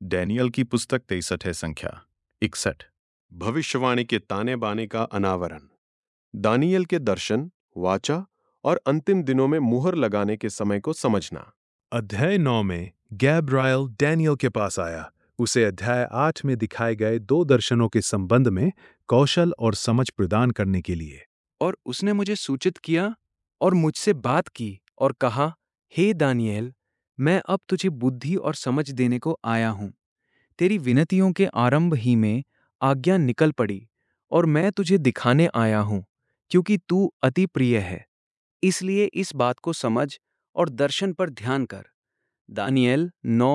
Daniel की पुस्तक 63 है, संख्या 61। भविष्यवाणी के ताने बाने का अनावरण। दानियल के दर्शन, वाचा और अंतिम दिनों में मुहर लगाने के समय को समझना। अध्याय 9 में गैब्रायल डैनियल के पास आया। उसे अध्याय 8 में दिखाए गए 2 दर्शनों के संबंध में कौशल और समझ प्रदान करने के लिए। और उसने मुझे सूचित किया और मुझसे बात की और कहा, हे दानिएल, मैं अब तुझे बुद्धि और समझ देने को आया हूँ। तेरी विनतियों के आरंभ ही में आज्ञा निकल पड़ी और मैं तुझे दिखाने आया हूँ, क्योंकि तू अति प्रिय है। इसलिए इस बात को समझ और दर्शन पर ध्यान कर। दानिएल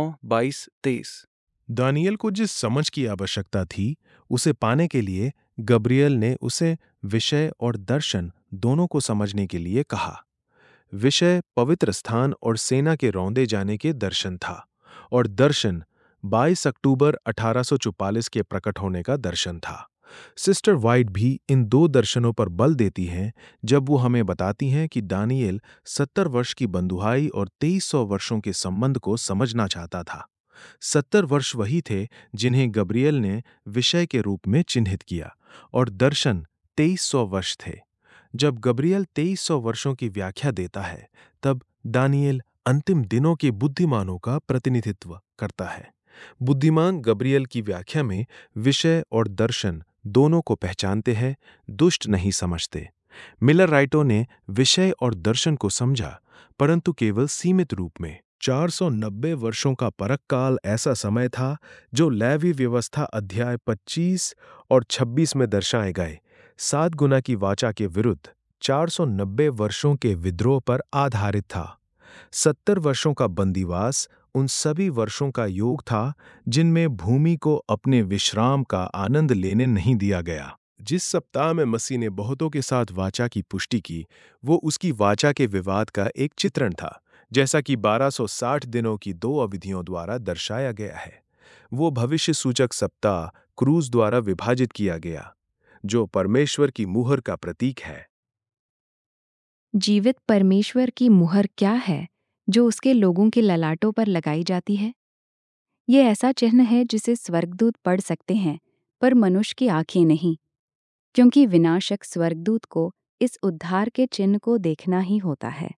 9:22-23। दानियल को जिस समझ की आवश्यकता थी, उसे पाने के लिए गब्रियल ने उसे विषय और दर्शन दोनों को समझने के लिए कहा। विषय पवित्र स्थान और सेना के रौंदे जाने के दर्शन था, और दर्शन 22 अक्टूबर 1844 के प्रकट होने का दर्शन था। सिस्टर वाइट भी इन 2 दर्शनों पर बल देती हैं जब वो हमें बताती हैं कि दानिएल 70 वर्ष की बंधुआई और 2300 वर्षों के संबंध को समझना चाहता था। 70 वर्ष वही थे जिन्हें गब्रियल ने विषय के रूप में चिन्हित किया, और दर्शन 2300 वर्ष थे। जब गब्रियल 2300 वर्षों की व्याख्या देता है, तब दानिएल अंतिम दिनों के बुद्धिमानों का प्रतिनिधित्व करता है। बुद्धिमान गब्रियल की व्याख्या में विषय और दर्शन दोनों को पहचानते हैं, दुष्ट नहीं समझते। मिलर राइटो ने विषय और दर्शन को समझा, परंतु केवल सीमित रूप में। 490 वर्षों का परक काल ऐसा समय था जो लेवी व्यवस्था अध्याय 25 और 26 में दर्शाए गए 7 गुना की वाचा के विरुद्ध 490 वर्षों के विद्रोह पर आधारित था। 70 वर्षों का बंदीवास उन सभी वर्षों का योग था जिनमें भूमि को अपने विश्राम का आनंद लेने नहीं दिया गया। जिस सप्ताह में मसीह ने बहुतों के साथ वाचा की पुष्टि की, वो उसकी वाचा के विवाद का एक चित्रण था, जैसा कि 1260 दिनों की 2 अवधियों द्वारा दर्शाया गया है। वो भविष्य सूचक सप्ताह क्रूज द्वारा विभाजित किया गया, जो परमेश्वर की मुहर का प्रतीक है। जीवित परमेश्वर की मुहर क्या है जो उसके लोगों के ललाटों पर लगाई जाती है? ये ऐसा चिन्ह है जिसे स्वर्गदूत पढ़ सकते हैं, पर मनुष्य की आंखें नहीं, क्योंकि विनाशक स्वर्गदूत को इस उद्धार के चिन्ह को देखना ही होता है।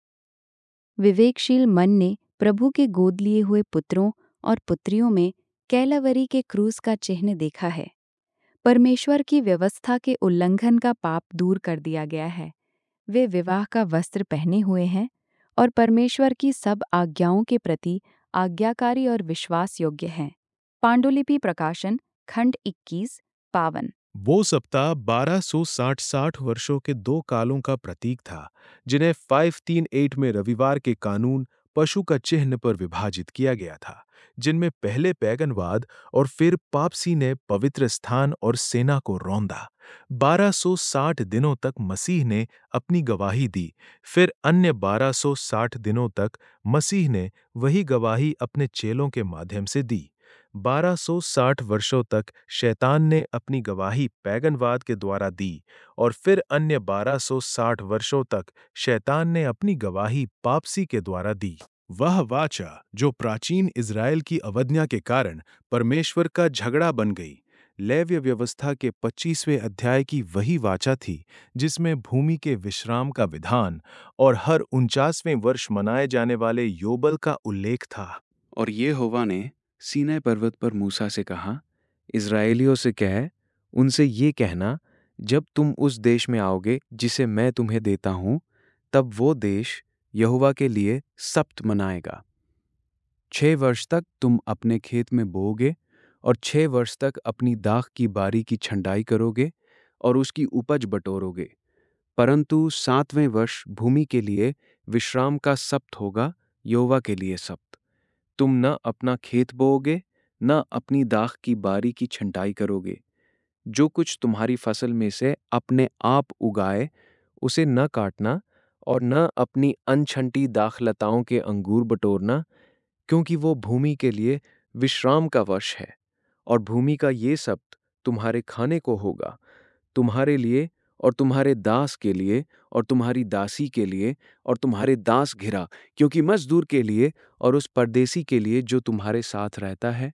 विवेकशील मन ने प्रभु के गोद लिए हुए पुत्रों और पुत्रियों में कैलावरी के क्रूस का चिन्ह देखा है। परमेश्वर की व्यवस्था के उल्लंघन का पाप दूर कर दिया गया है। वे विवाह का वस्त्र पहने हुए हैं और परमेश्वर की सब आज्ञाओं के प्रति आज्ञाकारी और विश्वास योग्य हैं। पांडुलिपि प्रकाशन खंड 21 52। वो सप्ताह 1260 वर्षों के 2 कालों का प्रतीक था, जिन्हें 538 में रविवार के कानून पशु का चिन्ह पर विभाजित किया गया था, जिनमें पहले पैगनवाद और फिर पापसी ने पवित्र स्थान और सेना को रौंदा। 1260 दिनों तक मसीह ने अपनी गवाही दी, फिर अन्य 1260 दिनों तक मसीह ने वही गवाही अपने चेलों के माध्यम से दी। 1260 वर्षों तक शैतान ने अपनी गवाही पैगनवाद के द्वारा दी, और फिर अन्य 1260 वर्षों तक शैतान ने अपनी गवाही पापसी के द्वारा दी। वह वाचा जो प्राचीन इज़राइल की अवज्ञा के कारण परमेश्वर का झगड़ा बन गई, लेव्य व्यवस्था के 25वें अध्याय की वही वाचा थी जिसमें भूमि के विश्राम का विधान और हर 49वें वर्ष मनाए जाने वाले योबल का उल्लेख था। और यहोवा ने सीनै पर्वत पर मूसा से कहा, इज़राइलियों से कह, उनसे ये कहना, जब तुम उस देश में आओगे जिसे मैं तुम्हें देता हूँ, तब वो देश यहोवा के लिए सब्त मनाएगा। 6 वर्ष तक तुम अपने खेत में बोओगे और 6 वर्ष तक अपनी दाख की बारी की छंटाई करोगे और उसकी उपज बटोरोगे। परंतु 7वें वर्ष भूमि के लिए विश्राम का सब्त होगा, यहोवा के लिए सब्त। तुम न अपना खेत बोओगे, न अपनी दाख की बारी की छंटाई करोगे। जो कुछ तुम्हारी फसल में से अपने आप उगाए, उसे न काटना, और न अपनी अनछंटी दाखलताओं के अंगूर बटोरना, क्योंकि वो भूमि के लिए विश्राम का वर्ष है। और भूमि का ये सब्त तुम्हारे खाने को होगा, तुम्हारे लिए और तुम्हारे दास के लिए और तुम्हारी दासी के लिए और तुम्हारे दास घिरा, क्योंकि मजदूर के लिए और उस परदेसी के लिए जो तुम्हारे साथ रहता है,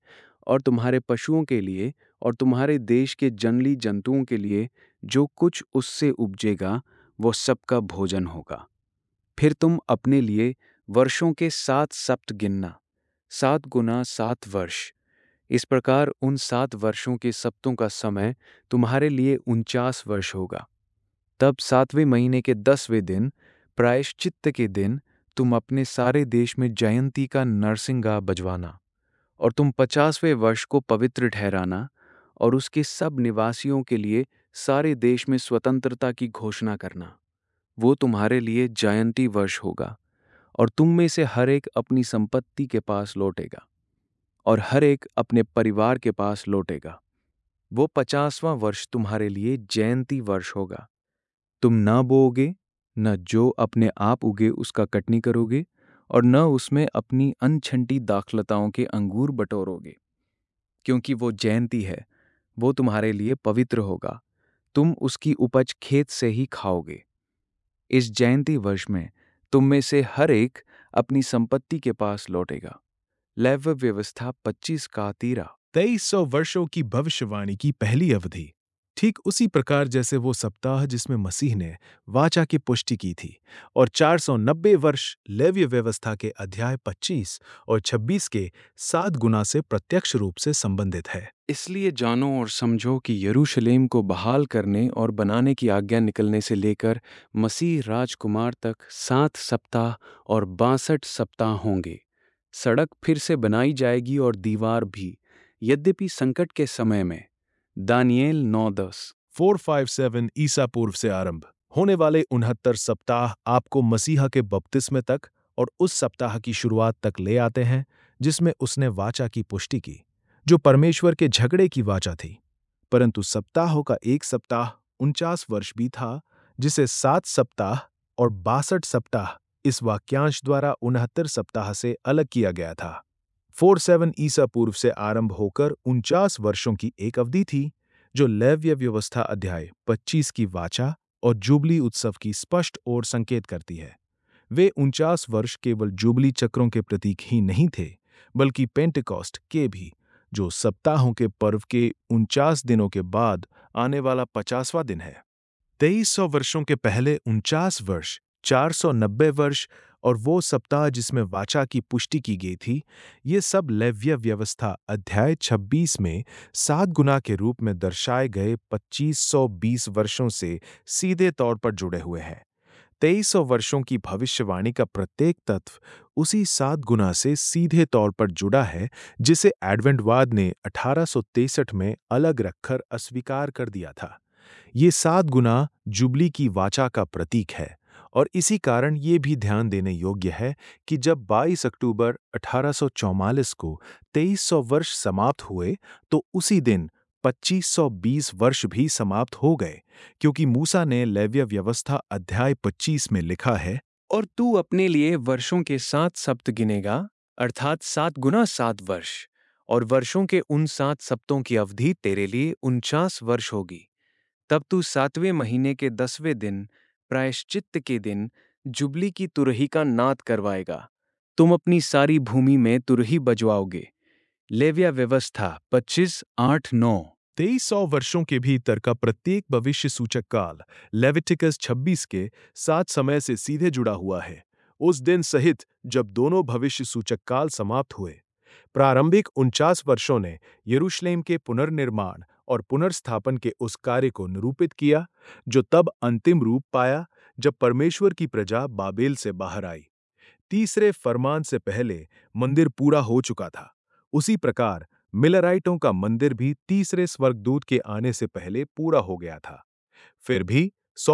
और तुम्हारे पशुओं के लिए और तुम्हारे देश के जंगली जंतुओं के लिए जो कुछ उससे उपजेगा वो सबका भोजन होगा। फिर तुम अपने लिए वर्षों के 7 सप्त गिनना, 7 गुना 7 वर्ष। इस प्रकार उन 7 वर्षों के सप्तों का समय तुम्हारे लिए 49 वर्ष होगा। तब 7वें महीने के 10वें दिन, प्रायश्चित्त के दिन, तुम अपने सारे देश में जयंती का नरसिंगा बजवाना, और तुम 50वें वर्ष को पवित्र ठहराना और उसके सब निवासियों के लिए सारे देश में स्वतंत्रता की घोषणा करना। वो तुम्हारे लिए जयंती वर्ष होगा, और तुम में से हर एक अपनी संपत्ति के पास लौटेगा और हर एक अपने परिवार के पास लौटेगा। वो 50वां वर्ष तुम्हारे लिए जयंती वर्ष होगा। तुम न बोओगे, न जो अपने आप उगे उसका कटनी करोगे, और न उसमें अपनी अनछंटी दाखलताओं के अंगूर बटोरोगे, क्योंकि वो जयंती है, वो तुम्हारे लिए पवित्र होगा। तुम उसकी उपज खेत से ही खाओगे। इस जयंती वर्ष में तुम में से हर एक अपनी संपत्ति के पास लौटेगा। लेव्य व्यवस्था 25 का 13। 2300 वर्षों की भविष्यवाणी की पहली अवधि ठीक उसी प्रकार जैसे वो सप्ताह जिसमें मसीह ने वाचा की पुष्टि की थी, और 490 वर्ष लेव्य व्यवस्था के अध्याय 25 और 26 के 7 गुना से प्रत्यक्ष रूप से संबंधित है। इसलिए जानो और समझो कि यरूशलेम को बहाल करने और बनाने की आज्ञा निकलने से लेकर मसीह राजकुमार तक 7 सप्ताह और 62 सप्ताह होंगे। सड़क फिर से बनाई जाएगी और दीवार भी, यद्यपि संकट के समय में। दानियेल 9:10। 457 ईसा पूर्व से आरंभ होने वाले 69 सप्ताह आपको मसीहा के बपतिस्मे तक और उस सप्ताह की शुरुआत तक ले आते हैं जिसमें उसने वाचा की पुष्टि की, जो परमेश्वर के झगड़े की वाचा थी। परंतु सप्ताहों का एक सप्ताह 49 वर्ष भी था, जिसे 7 सप्ताह और 62 सप्ताह इस वाक्यांश द्वारा 69 सप्ताह से अलग किया गया था। 47 ईसा पूर्व से आरंभ होकर 49 वर्षों की एक अवधि थी, जो लेव्य व्यवस्था अध्याय 25 की वाचा और जुबली उत्सव की स्पष्ट ओर संकेत करती है। वे 49 वर्ष केवल जुबली चक्रों के प्रतीक ही नहीं थे, बल्कि पेंटेकॉस्ट के भी, जो सप्ताहों के पर्व के 49 दिनों के बाद आने वाला 50वां दिन है। 2300 वर्षों के पहले 49 वर्ष, 490 वर्ष और वो सप्ताह जिसमें वाचा की पुष्टि की गई थी, ये सब लेव्य व्यवस्था अध्याय 26 में 7 गुना के रूप में दर्शाए गए 2520 वर्षों से सीधे तौर पर जुड़े हुए हैं। 2300 वर्षों की भविष्यवाणी का प्रत्येक तत्व उसी 7 गुना से सीधे तौर पर जुड़ा है, जिसे एडवेंटवाद ने 1863 में अलग रखकर अस्वीकार कर दिया था। ये 7 गुना जुबली की वाचा का प्रतीक है, और इसी कारण ये भी ध्यान देने योग्य है कि जब 22 अक्टूबर 1844 को 2300 वर्ष समाप्त हुए, तो उसी दिन 2520 वर्ष भी समाप्त हो गए, क्योंकि मूसा ने लेव्य व्यवस्था अध्याय 25 में लिखा है, और तू अपने लिए वर्षों के 7 सप्त गिनेगा, अर्थात 7 गुना 7 वर्ष, और वर्षों के उन 7 सप्तों की अवधि तेरे लिए 49 वर्ष होगी। तब तू 7वें महीने के 10वें दिन, प्रायश्चित्त के दिन, जुबली की तुरही का नाद करवाएगा। तुम अपनी सारी भूमि में तुरही बजवाओगे। लेव्य व्यवस्था 25:8-9। 2300 वर्षों के भीतर का प्रत्येक भविष्य सूचक काल लेविटिकस 26 के 7 समय से सीधे जुड़ा हुआ है, उस दिन सहित जब दोनों भविष्य सूचक काल समाप्त हुए। प्रारंभिक 49 वर्षों ने यरूशलेम के पुनर्निर्माण और पुनर्स्थापन के उस कार्य को निरूपित किया, जो तब अंतिम रूप पाया जब परमेश्वर की प्रजा बाबेल से बाहर आई। तीसरे फरमान से पहले मंदिर पूरा हो चुका था। उसी प्रकार मिलराइटों का मंदिर भी तीसरे स्वर्गदूत के आने से पहले पूरा हो गया था। फिर भी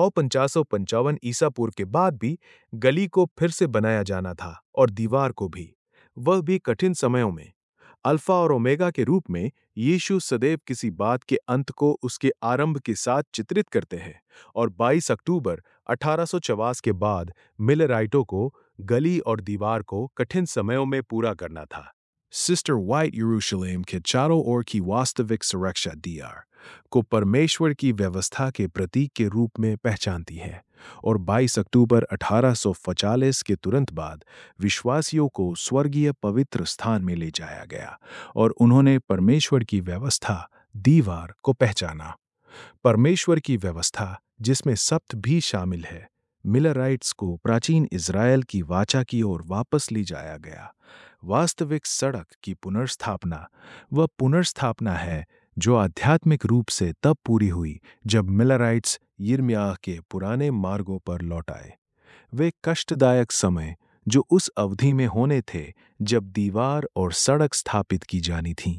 150-155 ईसा पूर्व के बाद भी गली को फिर से बनाया जाना था, और दीवार को भी, वह भी कठिन समयों में। अल्फा और ओमेगा के रूप में यीशु सदैव किसी बात के अंत को उसके आरंभ के साथ चित्रित करते हैं, और 22 अक्टूबर 1854 के बाद मिलराइटों को गली और दीवार को कठिन समयों में पूरा करना था। सिस्टर व्हाइट यरूशलेम के चारों ओर की वास्तविक सुरक्षा डीआर को परमेश्वर की व्यवस्था के प्रतीक के रूप में पहचानती है और 22 अक्टूबर 1845 के तुरंत बाद विश्वासियों को स्वर्गीय पवित्र स्थान में ले जाया गया और उन्होंने परमेश्वर की व्यवस्था दीवार को पहचाना। परमेश्वर की व्यवस्था, जिसमें सप्त भी शामिल है, मिलराइट्स को प्राचीन इज़राइल की वाचा की ओर वापस ले जाया गया। वास्तविक सड़क की पुनर्स्थापना वह पुनर्स्थापना है जो आध्यात्मिक रूप से तब पूरी हुई जब मिलराइट्स यिर्मयाह के पुराने मार्गों पर लौट आए। वे कष्टदायक समय जो उस अवधि में होने थे जब दीवार और सड़क स्थापित की जानी थीं,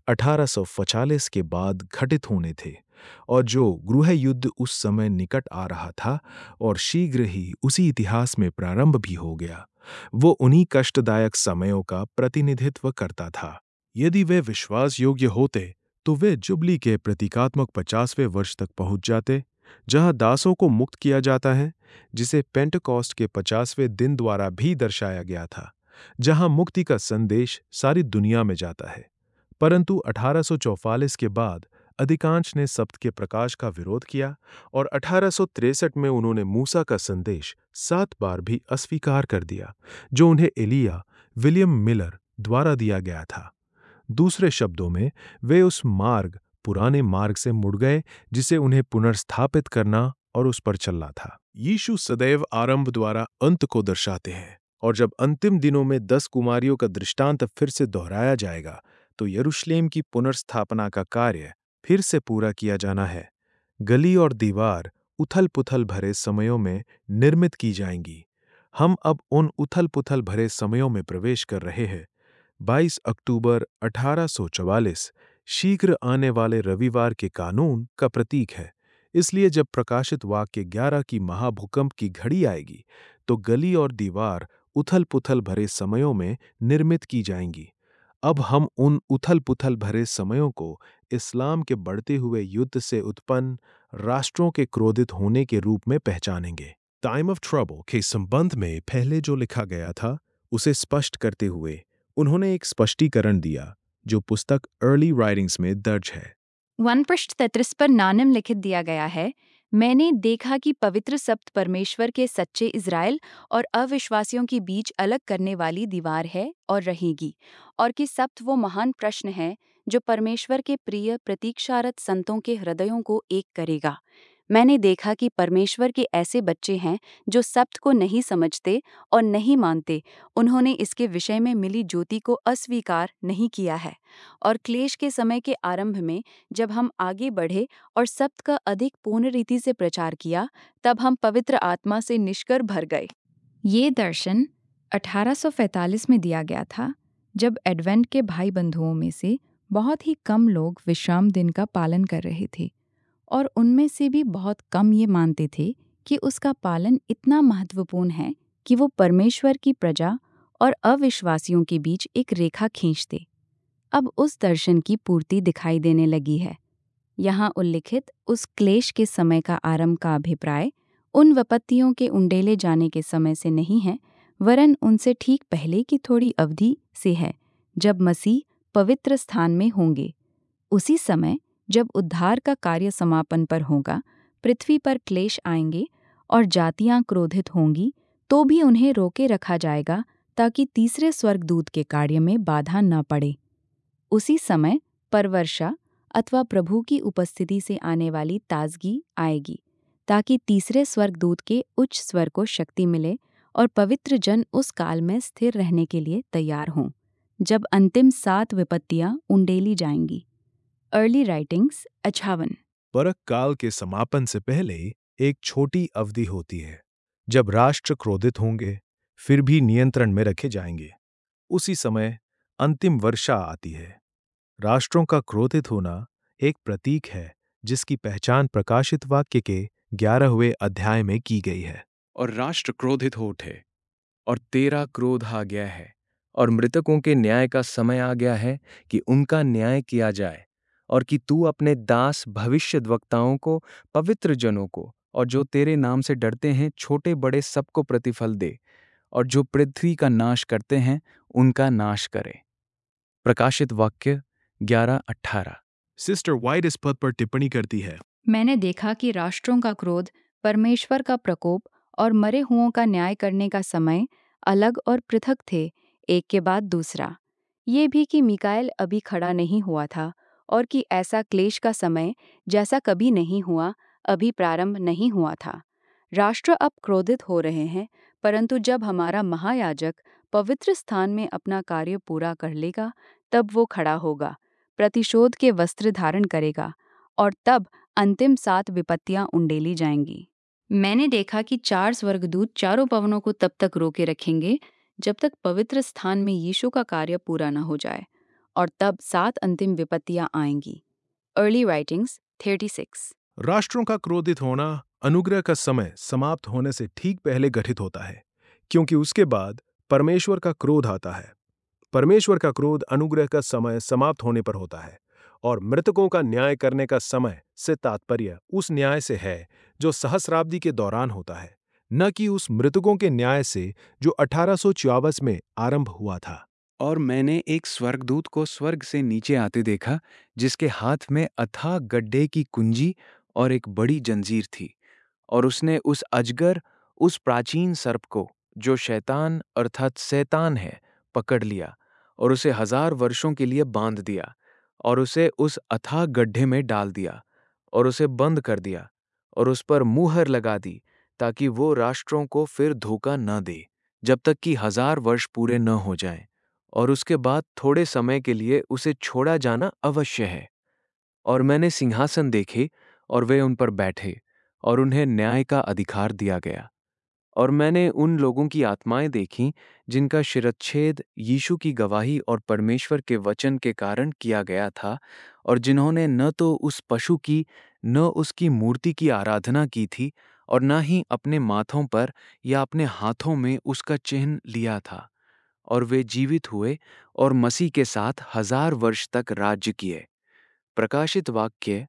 1845 के बाद घटित होने थे, और जो गृह युद्ध उस समय निकट आ रहा था और शीघ्र ही उसी इतिहास में प्रारंभ भी हो गया, वो उन्हीं कष्टदायक समयों का प्रतिनिधित्व करता था। यदि वे विश्वास योग्य होते तो वे जुबली के प्रतीकात्मक 50वें वर्ष तक पहुंच जाते, जहां दासों को मुक्त किया जाता है, जिसे पेंटेकोस्ट के 50वें दिन द्वारा भी दर्शाया गया था, जहां मुक्ति का संदेश सारी दुनिया में जाता है। परंतु 1844 के बाद अधिकांश ने सप्त के प्रकाश का विरोध किया और 1863 में उन्होंने मूसा का संदेश 7 बार भी अस्वीकार कर दिया, जो उन्हें एलिया विलियम मिलर द्वारा दिया गया था। दूसरे शब्दों में, वे उस पुराने मार्ग से मुड़ गए जिसे उन्हें पुनर्स्थापित करना और उस पर चलना था। यीशु सदैव आरंभ द्वारा अंत को दर्शाते हैं, और जब अंतिम दिनों में 10 कुमारियों का दृष्टांत फिर से दोहराया जाएगा तो यरूशलेम की पुनर्स्थापना का कार्य फिर से पूरा किया जाना है। गली और दीवार उथल पुथल भरे समयों में निर्मित की जाएंगी। हम अब उन उथल पुथल भरे समयों में प्रवेश कर रहे हैं। 22 अक्टूबर 1844 शीघ्र आने वाले रविवार के कानून का प्रतीक है। इसलिए जब प्रकाशित वाक्य 11 की महाभूकंप की घड़ी आएगी तो गली और दीवार उथल पुथल भरे समयों में निर्मित की जाएंगी। अब हम उन उथल पुथल भरे समयों को इस्लाम के बढ़ते हुए युद्ध से उत्पन्न राष्ट्रों के क्रोधित होने के रूप में पहचानेंगे। टाइम ऑफ ट्रबल के संबंध में पहले जो लिखा गया था उसे स्पष्ट करते हुए उन्होंने एक स्पष्टीकरण दिया जो पुस्तक अर्ली राइटिंग्स में दर्ज है। 1 पृष्ठ 33 पर नानिम लिखित दिया गया है, मैंने देखा कि पवित्र सप्त परमेश्वर के सच्चे इज़राइल और अविश्वासियों के बीच अलग करने वाली दीवार है और रहेगी, और कि सप्त वो महान प्रश्न है जो परमेश्वर के प्रिय प्रतीक्षारत संतों के हृदयों को एक करेगा। मैंने देखा कि परमेश्वर के ऐसे बच्चे हैं जो सप्त को नहीं समझते और नहीं मानते। उन्होंने इसके विषय में मिली ज्योति को अस्वीकार नहीं किया है, और क्लेश के समय के आरंभ में जब हम आगे बढ़े और सप्त का अधिक पूर्ण रीति से प्रचार किया, तब हम पवित्र आत्मा से निष्कर भर गए। ये दर्शन 1845 में दिया गया था, जब एडवेंट के भाई बंधुओं में से बहुत ही कम लोग विश्राम दिन का पालन कर रहे थे, और उनमें से भी बहुत कम ये मानते थे कि उसका पालन इतना महत्वपूर्ण है कि वो परमेश्वर की प्रजा और अविश्वासियों के बीच एक रेखा खींच दे। अब उस दर्शन की पूर्ति दिखाई देने लगी है। यहाँ उल्लिखित उस क्लेश के समय का आरंभ का अभिप्राय उन विपत्तियों के उंडेले जाने के समय से नहीं है, वरन उनसे ठीक पहले की थोड़ी अवधि से है, जब मसीह पवित्र स्थान में होंगे। उसी समय जब उद्धार का कार्य समापन पर होगा, पृथ्वी पर क्लेश आएंगे और जातियां क्रोधित होंगी, तो भी उन्हें रोके रखा जाएगा ताकि तीसरे स्वर्गदूत के कार्य में बाधा न पड़े। उसी समय परवर्षा अथवा प्रभु की उपस्थिति से आने वाली ताजगी आएगी, ताकि तीसरे स्वर्गदूत के उच्च स्वर को शक्ति मिले और पवित्र जन उस काल में स्थिर रहने के लिए तैयार हों, जब अंतिम 7 विपत्तियां उंडेली जाएंगी। Early Writings 58। परख काल के समापन से पहले एक छोटी अवधि होती है जब राष्ट्र क्रोधित होंगे फिर भी नियंत्रण में रखे जाएंगे। उसी समय अंतिम वर्षा आती है। राष्ट्रों का क्रोधित होना एक प्रतीक है जिसकी पहचान प्रकाशित वाक्य के 11वें अध्याय में की गई है। और राष्ट्र क्रोधित हो उठे और तेरा क्रोध आ गया है, और मृतकों के न्याय का समय आ गया है कि उनका न्याय किया जाए, और कि तू अपने दास भविष्यद्वक्ताओं को, पवित्र जनों को, और जो तेरे नाम से डरते हैं, छोटे बड़े सबको प्रतिफल दे, और जो पृथ्वी का नाश करते हैं उनका नाश करे। प्रकाशित वाक्य 11:18। सिस्टर वाइट इस पद पर टिप्पणी करती है। मैंने देखा कि राष्ट्रों का क्रोध, परमेश्वर का प्रकोप और मरे हुओं का न्याय करने का समय अलग और पृथक थे, एक के बाद दूसरा। ये भी कि मिकाएल अभी खड़ा नहीं हुआ था और कि ऐसा क्लेश का समय जैसा कभी नहीं हुआ, अभी प्रारंभ नहीं हुआ था। राष्ट्र अब क्रोधित हो रहे हैं, परंतु जब हमारा महायाजक पवित्र स्थान में अपना कार्य पूरा कर लेगा, तब वो खड़ा होगा, प्रतिशोध के वस्त्र धारण करेगा और तब अंतिम 7 विपत्तियां उंडेली जाएंगी। मैंने देखा कि 4 स्वर्गदूत चारों पवनों को तब तक रोके रखेंगे जब तक पवित्र स्थान में यीशु का कार्य पूरा न हो जाए, और तब 7 अंतिम विपत्तियां आएंगी। Early Writings 36। राष्ट्रों का क्रोधित होना अनुग्रह का समय समाप्त होने से ठीक पहले घटित होता है, क्योंकि उसके बाद परमेश्वर का क्रोध आता है। परमेश्वर का क्रोध अनुग्रह का समय समाप्त होने पर होता है, और मृतकों का न्याय करने का समय से तात्पर्य उस न्याय से है जो सहस्राब्दी के दौरान होता है, न कि उस मृतकों के न्याय से जो 1854 में आरंभ हुआ था। और मैंने एक स्वर्गदूत को स्वर्ग से नीचे आते देखा, जिसके हाथ में अथाह गड्ढे की कुंजी और एक बड़ी जंजीर थी, और उसने उस अजगर, उस प्राचीन सर्प को, जो शैतान अर्थात शैतान है, पकड़ लिया और उसे 1000 वर्षों के लिए बांध दिया, और उसे उस अथाह गड्ढे में डाल दिया और उसे बंद कर दिया और उस पर मुहर लगा दी, ताकि वो राष्ट्रों को फिर धोखा न दे, जब तक कि 1000 वर्ष पूरे न हो जाएं, और उसके बाद थोड़े समय के लिए उसे छोड़ा जाना अवश्य है। और मैंने सिंहासन देखे और वे उन पर बैठे, और उन्हें न्याय का अधिकार दिया गया। और मैंने उन लोगों की आत्माएं देखीं जिनका शिरच्छेद यीशु की गवाही और परमेश्वर के वचन के कारण किया गया था, और जिन्होंने न तो उस पशु की न उसकी मूर्ति की आराधना की थी, और न ही अपने माथों पर या अपने हाथों में उसका चिन्ह लिया था। और वे जीवित हुए और मसीह के साथ 1000 वर्ष तक राज्य किए। प्रकाशित वाक्य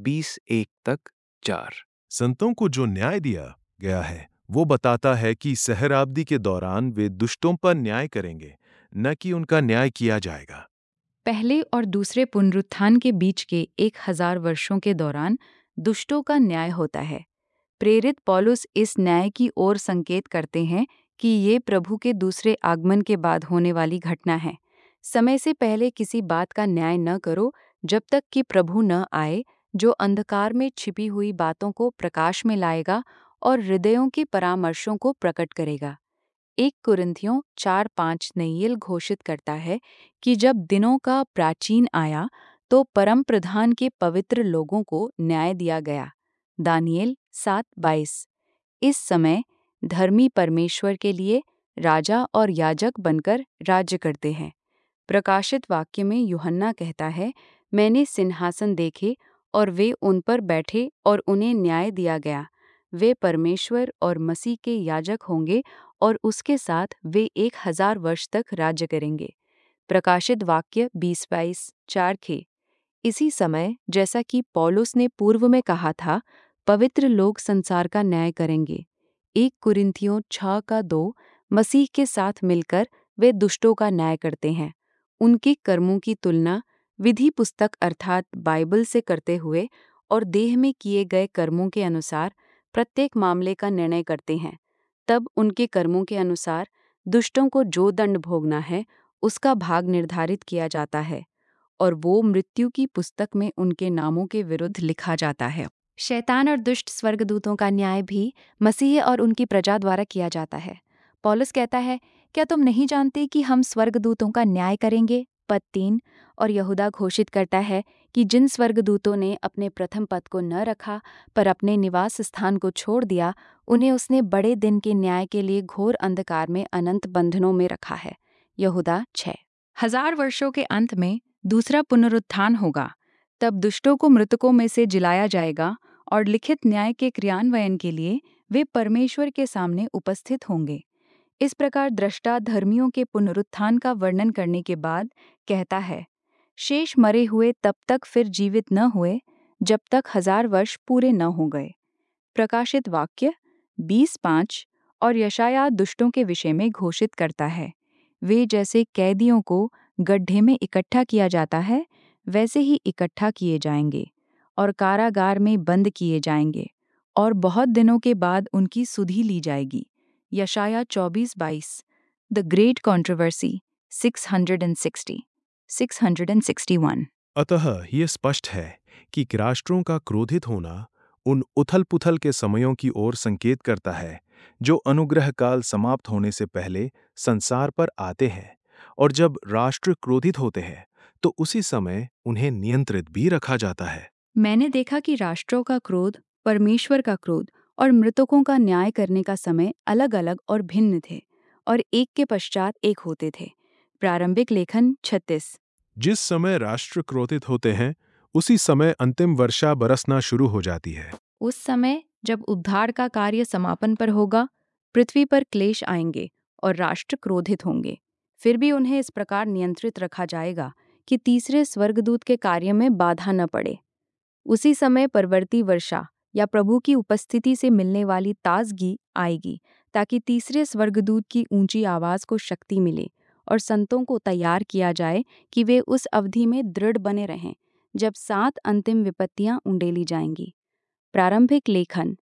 20:1-4। संतों को जो न्याय दिया गया है वो बताता है कि सहस्राब्दी के दौरान वे दुष्टों पर न्याय करेंगे, न कि उनका न्याय किया जाएगा। पहले और दूसरे पुनरुत्थान के बीच के 1000 वर्षों के दौरान दुष्टों का न्याय होता है। प्रेरित पौलुस इस न्याय की ओर संकेत करते हैं कि ये प्रभु के दूसरे आगमन के बाद होने वाली घटना है। समय से पहले किसी बात का न्याय न करो जब तक कि प्रभु न आए, जो अंधकार में छिपी हुई बातों को प्रकाश में लाएगा और हृदयों के परामर्शों को प्रकट करेगा। 1 कुरिन्थियों 4:5 नईयेल घोषित करता है कि जब दिनों का प्राचीन आया तो परम प्रधान के पवित्र लोगों को न्याय दिया गया। दानियेल 7:22। इस समय धर्मी परमेश्वर के लिए राजा और याजक बनकर राज्य करते हैं। प्रकाशित वाक्य में यूहन्ना कहता है, मैंने सिंहासन देखे और वे उन पर बैठे और उन्हें न्याय दिया गया। वे परमेश्वर और मसीह के याजक होंगे और उसके साथ वे 1000 वर्ष तक राज्य करेंगे। प्रकाशित वाक्य 20:22 4खे। इसी समय, जैसा कि पौलुस ने पूर्व में कहा था, पवित्र लोग संसार का न्याय करेंगे। 1 कुरिन्थियों 6:2 मसीह के साथ मिलकर वे दुष्टों का न्याय करते हैं। उनके कर्मों की तुलना विधि पुस्तक अर्थात बाइबल से करते हुए और देह में किए गए कर्मों के अनुसार प्रत्येक मामले का निर्णय करते हैं। तब उनके कर्मों के अनुसार दुष्टों को जो दंड भोगना है उसका भाग निर्धारित किया जाता है, और वो मृत्यु की पुस्तक में उनके नामों के विरुद्ध लिखा जाता है। शैतान और दुष्ट स्वर्गदूतों का न्याय भी मसीह और उनकी प्रजा द्वारा किया जाता है। पौलुस कहता है, क्या तुम नहीं जानते कि हम स्वर्गदूतों का न्याय करेंगे? पद 3। और यहूदा घोषित करता है कि जिन स्वर्गदूतों ने अपने प्रथम पद को न रखा पर अपने निवास स्थान को छोड़ दिया, उन्हें उसने बड़े दिन के न्याय के लिए घोर अंधकार में अनंत बंधनों में रखा है। यहूदा 6। 1000 वर्षों के अंत में दूसरा पुनरुत्थान होगा। तब दुष्टों को मृतकों में से जिलाया जाएगा और लिखित न्याय के क्रियान्वयन के लिए वे परमेश्वर के सामने उपस्थित होंगे। इस प्रकार दृष्टा धर्मियों के पुनरुत्थान का वर्णन करने के बाद कहता है, शेष मरे हुए तब तक फिर जीवित न हुए जब तक 1000 वर्ष पूरे न हो गए। प्रकाशित वाक्य 20:5 और यशायाह दुष्टों के विषय में घोषित करता है, वे जैसे कैदियों को गड्ढे में इकट्ठा किया जाता है वैसे ही इकट्ठा किए जाएंगे और कारागार में बंद किए जाएंगे और बहुत दिनों के बाद उनकी सुधि ली जाएगी। यशाया 24:22। The Great Controversy 660 661। अतः ये स्पष्ट है कि राष्ट्रों का क्रोधित होना उन उथल-पुथल के समयों की ओर संकेत करता है जो अनुग्रह काल समाप्त होने से पहले संसार पर आते हैं, और जब राष्ट्र क्रोधित होते हैं तो उसी समय उन्हें नियंत्रित भी रखा जाता है। मैंने देखा कि राष्ट्रों का क्रोध, परमेश्वर का क्रोध और मृतकों का न्याय करने का समय अलग-अलग और भिन्न थे और एक के पश्चात एक होते थे। प्रारंभिक लेखन 36। जिस समय राष्ट्र क्रोधित होते हैं उसी समय अंतिम वर्षा बरसना शुरू हो जाती है। उस समय जब उद्धार का कार्य समापन पर होगा, पृथ्वी पर क्लेश आएंगे और राष्ट्र क्रोधित होंगे। फिर भी उन्हें इस प्रकार नियंत्रित रखा जाएगा कि तीसरे स्वर्गदूत के कार्य में बाधा न पड़े। उसी समय परवर्ती वर्षा या प्रभु की उपस्थिति से मिलने वाली ताजगी आएगी, ताकि तीसरे स्वर्गदूत की ऊंची आवाज को शक्ति मिले और संतों को तैयार किया जाए कि वे उस अवधि में दृढ़ बने रहें जब 7 अंतिम विपत्तियां उंडेली जाएंगी। प्रारंभिक लेखन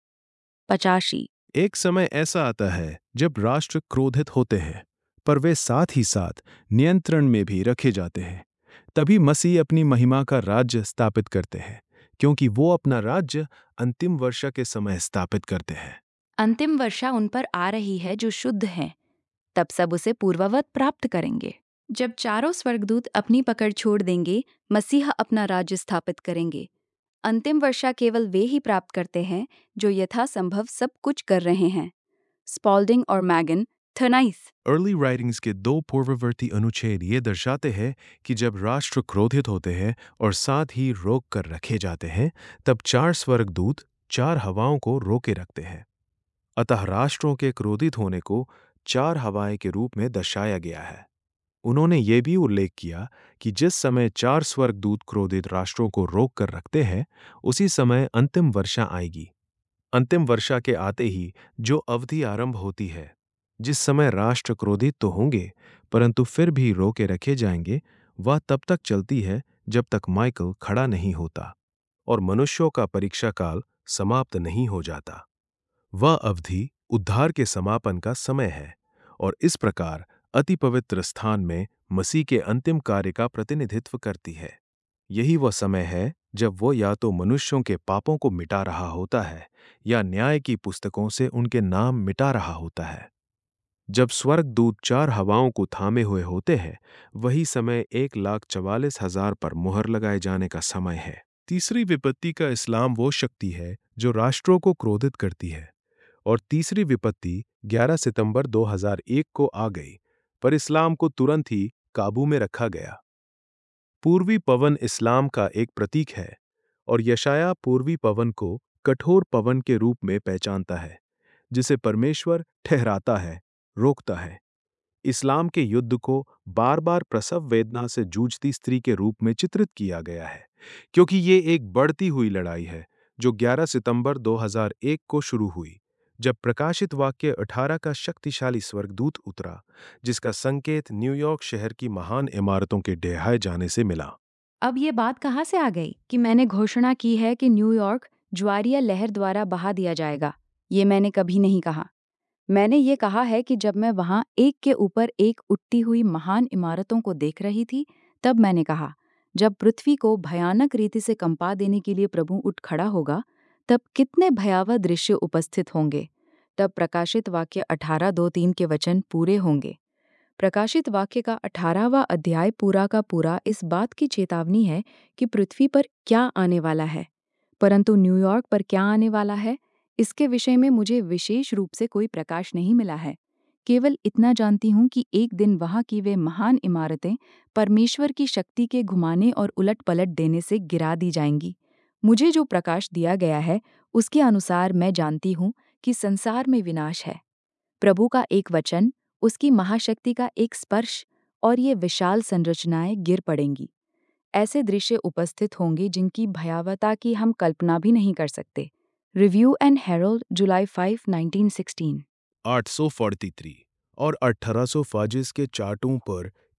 85। एक समय ऐसा आता है जब राष्ट्र क्रोधित होते हैं, पर वे साथ ही साथ नियंत्रण में भी रखे जाते हैं। तभी मसीह अपनी महिमा का राज्य स्थापित करते हैं, क्योंकि वो अपना राज्य अंतिम वर्षा के समय स्थापित करते हैं। अंतिम वर्षा उन पर आ रही है जो शुद्ध हैं, तब सब उसे पूर्ववत प्राप्त करेंगे। जब चारों स्वर्गदूत अपनी पकड़ छोड़ देंगे, मसीह अपना राज्य स्थापित करेंगे। अंतिम वर्षा केवल वे ही प्राप्त करते हैं जो यथासंभव सब कुछ कर रहे हैं। स्पॉल्डिंग और मैगन 23। अर्ली राइटिंग्स के 2 पूर्ववर्ती अनुच्छेद ये दर्शाते हैं कि जब राष्ट्र क्रोधित होते हैं और साथ ही रोक कर रखे जाते हैं, तब 4 स्वर्गदूत 4 हवाओं को रोके रखते हैं। अतः राष्ट्रों के क्रोधित होने को 4 हवाएं के रूप में दर्शाया गया है। उन्होंने ये भी उल्लेख किया कि जिस समय 4 स्वर्गदूत क्रोधित राष्ट्रों को रोक कर रखते हैं, उसी समय अंतिम वर्षा आएगी। अंतिम वर्षा के आते ही जो अवधि आरंभ होती है, जिस समय राष्ट्र क्रोधित तो होंगे परंतु फिर भी रोके रखे जाएंगे, वह तब तक चलती है जब तक माइकल खड़ा नहीं होता और मनुष्यों का परीक्षा काल समाप्त नहीं हो जाता। वह अवधि उद्धार के समापन का समय है और इस प्रकार अति पवित्र स्थान में मसीह के अंतिम कार्य का प्रतिनिधित्व करती है। यही वह समय है जब वो या तो मनुष्यों के पापों को मिटा रहा होता है या न्याय की पुस्तकों से उनके नाम मिटा रहा होता है। जब स्वर्गदूत 4 हवाओं को थामे हुए होते हैं, वही समय 1,44,000 पर मुहर लगाए जाने का समय है। तीसरी विपत्ति का इस्लाम वो शक्ति है जो राष्ट्रों को क्रोधित करती है, और तीसरी विपत्ति 11 सितंबर 2001 को आ गई, पर इस्लाम को तुरंत ही काबू में रखा गया। पूर्वी पवन इस्लाम का एक प्रतीक है और यशाया पूर्वी पवन को कठोर पवन के रूप में पहचानता है, जिसे परमेश्वर ठहराता है, रोकता है। इस्लाम के युद्ध को बार बार प्रसव वेदना से जूझती स्त्री के रूप में चित्रित किया गया है, क्योंकि ये एक बढ़ती हुई लड़ाई है जो 11 सितंबर 2001 को शुरू हुई, जब प्रकाशित वाक्य 18 का शक्तिशाली स्वर्गदूत उतरा, जिसका संकेत न्यूयॉर्क शहर की महान इमारतों के ढहाए जाने से मिला। अब ये बात कहाँ से आ गई कि मैंने घोषणा की है कि न्यूयॉर्क ज्वारीय लहर द्वारा बहा दिया जाएगा? ये मैंने कभी नहीं कहा। मैंने ये कहा है कि जब मैं वहां एक के ऊपर एक उठती हुई महान इमारतों को देख रही थी, तब मैंने कहा, जब पृथ्वी को भयानक रीति से कंपा देने के लिए प्रभु उठ खड़ा होगा, तब कितने भयावह दृश्य उपस्थित होंगे। तब प्रकाशित वाक्य 18:2-3 के वचन पूरे होंगे। प्रकाशित वाक्य का 18वां अध्याय पूरा का पूरा इस बात की चेतावनी है कि पृथ्वी पर क्या आने वाला है, परंतु न्यूयॉर्क पर क्या आने वाला है, इसके विषय में मुझे विशेष रूप से कोई प्रकाश नहीं मिला है। केवल इतना जानती हूँ कि एक दिन वहाँ की वे महान इमारतें परमेश्वर की शक्ति के घुमाने और उलट पलट देने से गिरा दी जाएंगी। मुझे जो प्रकाश दिया गया है उसके अनुसार मैं जानती हूँ कि संसार में विनाश है। प्रभु का एक वचन, उसकी महाशक्ति का एक स्पर्श और ये विशाल संरचनाएं गिर पड़ेंगी। ऐसे दृश्य उपस्थित होंगे जिनकी भयावहता की हम कल्पना भी नहीं कर सकते। रिव्यू एंड हेरल्ड, जुलाई 5, 1916। 843 और 1800 फाजिस के चार्टों पर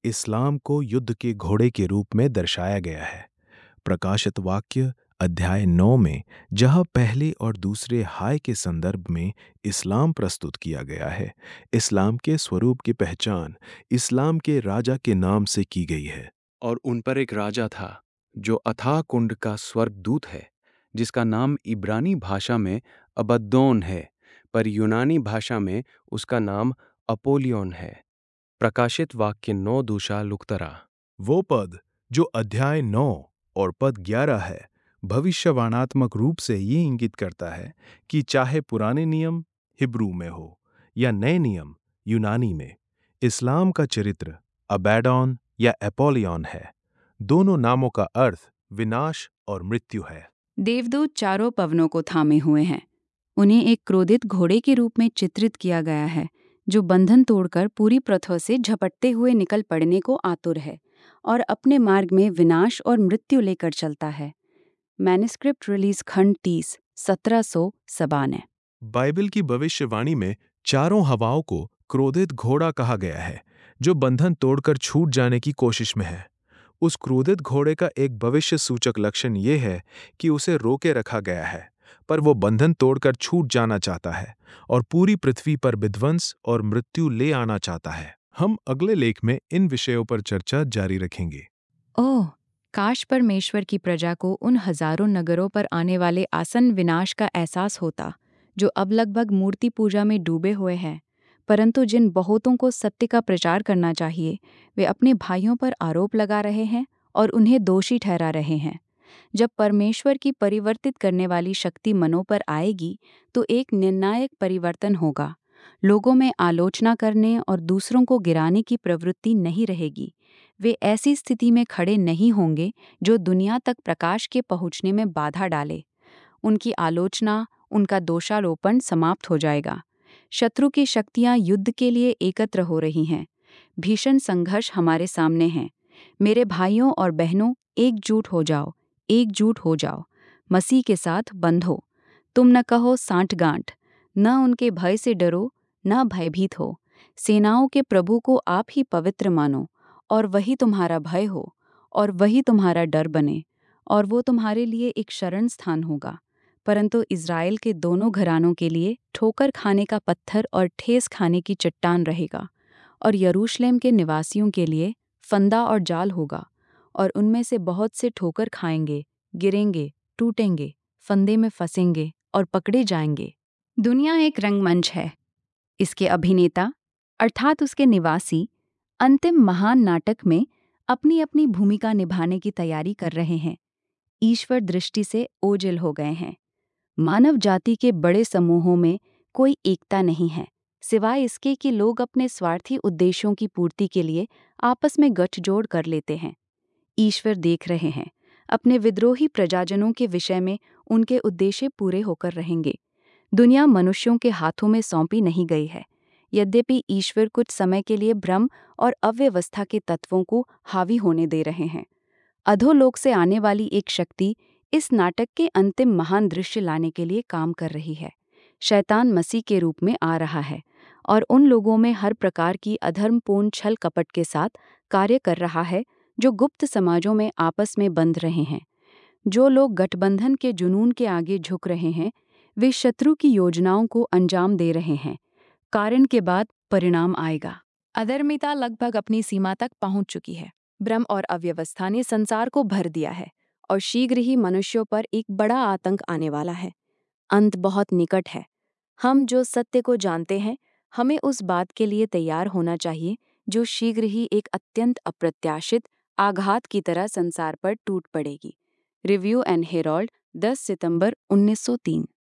इस्लाम को युद्ध के घोड़े के रूप में दर्शाया गया है। प्रकाशित वाक्य अध्याय 9 में जहां पहले और दूसरे हाय के संदर्भ में इस्लाम प्रस्तुत किया गया है, इस्लाम के स्वरूप की पहचान इस्लाम के राजा के नाम से की गई है। और उन पर एक राजा था जो अथाह कुंड का स्वर्गदूत है, जिसका नाम इब्रानी भाषा में अबद्दोन है, पर यूनानी भाषा में उसका नाम अपोलियोन है। प्रकाशित वाक्य 9 दूषा लुक्तरा। वो पद जो अध्याय 9 और पद 11 है, भविष्यवाणात्मक रूप से ये इंगित करता है कि चाहे पुराने नियम हिब्रू में हो या नए नियम यूनानी में, इस्लाम का चरित्र अबैडोन या एपोलियन है। दोनों नामों का अर्थ विनाश और मृत्यु है। देवदूत चारों पवनों को थामे हुए हैं। उन्हें एक क्रोधित घोड़े के रूप में चित्रित किया गया है, जो बंधन तोड़कर पूरी प्रथा से झपटते हुए निकल पड़ने को आतुर है और अपने मार्ग में विनाश और मृत्यु लेकर चलता है। मैन्युस्क्रिप्ट रिलीज खंड 30, 1752। बाइबल की भविष्यवाणी में चारों हवाओं को क्रोधित घोड़ा कहा गया है, जो बंधन तोड़कर छूट जाने की कोशिश में है। उस क्रोधित घोड़े का एक भविष्य सूचक लक्षण ये है कि उसे रोके रखा गया है, पर वो बंधन तोड़कर छूट जाना चाहता है और पूरी पृथ्वी पर विध्वंस और मृत्यु ले आना चाहता है। हम अगले लेख में इन विषयों पर चर्चा जारी रखेंगे। ओह, काश परमेश्वर की प्रजा को उन हजारों नगरों पर आने वाले आसन्न विनाश का एहसास होता, जो अब लगभग मूर्ति पूजा में डूबे हुए हैं, परंतु जिन बहुतों को सत्य का प्रचार करना चाहिए, वे अपने भाइयों पर आरोप लगा रहे हैं और उन्हें दोषी ठहरा रहे हैं। जब परमेश्वर की परिवर्तित करने वाली शक्ति मनों पर आएगी, तो एक निर्णायक परिवर्तन होगा। लोगों में आलोचना करने और दूसरों को गिराने की प्रवृत्ति नहीं रहेगी। वे ऐसी स्थिति में खड़े नहीं होंगे जो दुनिया तक प्रकाश के पहुंचने में बाधा डाले। उनकी आलोचना, उनका दोषारोपण समाप्त हो जाएगा। शत्रु की शक्तियां युद्ध के लिए एकत्र हो रही हैं। भीषण संघर्ष हमारे सामने हैं। मेरे भाइयों और बहनों, एकजुट हो जाओ, एकजुट हो जाओ। मसीह के साथ बंधो। तुम न कहो सांठगांठ, न उनके भय से डरो, न भयभीत हो। सेनाओं के प्रभु को आप ही पवित्र मानो, और वही तुम्हारा भय हो, और वही तुम्हारा डर बने, और वो तुम्हारे लिए एक शरण स्थान होगा। परंतु इज़राइल के दोनों घरानों के लिए ठोकर खाने का पत्थर और ठेस खाने की चट्टान रहेगा, और यरूशलेम के निवासियों के लिए फंदा और जाल होगा, और उनमें से बहुत से ठोकर खाएंगे, गिरेंगे, टूटेंगे, फंदे में फंसेंगे और पकड़े जाएंगे। दुनिया एक रंगमंच है। इसके अभिनेता अर्थात उसके निवासी अंतिम महान नाटक में अपनी अपनी भूमिका निभाने की तैयारी कर रहे हैं। ईश्वर दृष्टि से ओझल हो गए हैं। मानव जाति के बड़े समूहों में कोई एकता नहीं है, सिवाय इसके कि लोग अपने स्वार्थी उद्देश्यों की पूर्ति के लिए आपस में गठजोड़ कर लेते हैं। ईश्वर देख रहे हैं। अपने विद्रोही प्रजाजनों के विषय में उनके उद्देश्य पूरे होकर रहेंगे। दुनिया मनुष्यों के हाथों में सौंपी नहीं गई है। यद्यपि ईश्वर कुछ समय के लिए भ्रम और अव्यवस्था के तत्वों को हावी होने दे रहे हैं। अधोलोक से आने वाली एक शक्ति इस नाटक के अंतिम महान दृश्य लाने के लिए काम कर रही है। शैतान मसीह के रूप में आ रहा है और उन लोगों में हर प्रकार की अधर्मपूर्ण छल कपट के साथ कार्य कर रहा है जो गुप्त समाजों में आपस में बंध रहे हैं। जो लोग गठबंधन के जुनून के आगे झुक रहे हैं, वे शत्रु की योजनाओं को अंजाम दे रहे हैं। कारण के बाद परिणाम आएगा। अधर्मिता लगभग अपनी सीमा तक पहुंच चुकी है। भ्रम और अव्यवस्था ने संसार को भर दिया है और शीघ्र ही मनुष्यों पर एक बड़ा आतंक आने वाला है। अंत बहुत निकट है। हम जो सत्य को जानते हैं, हमें उस बात के लिए तैयार होना चाहिए जो शीघ्र ही एक अत्यंत अप्रत्याशित आघात की तरह संसार पर टूट पड़ेगी। रिव्यू एंड हेराल्ड, 10 सितंबर 1903।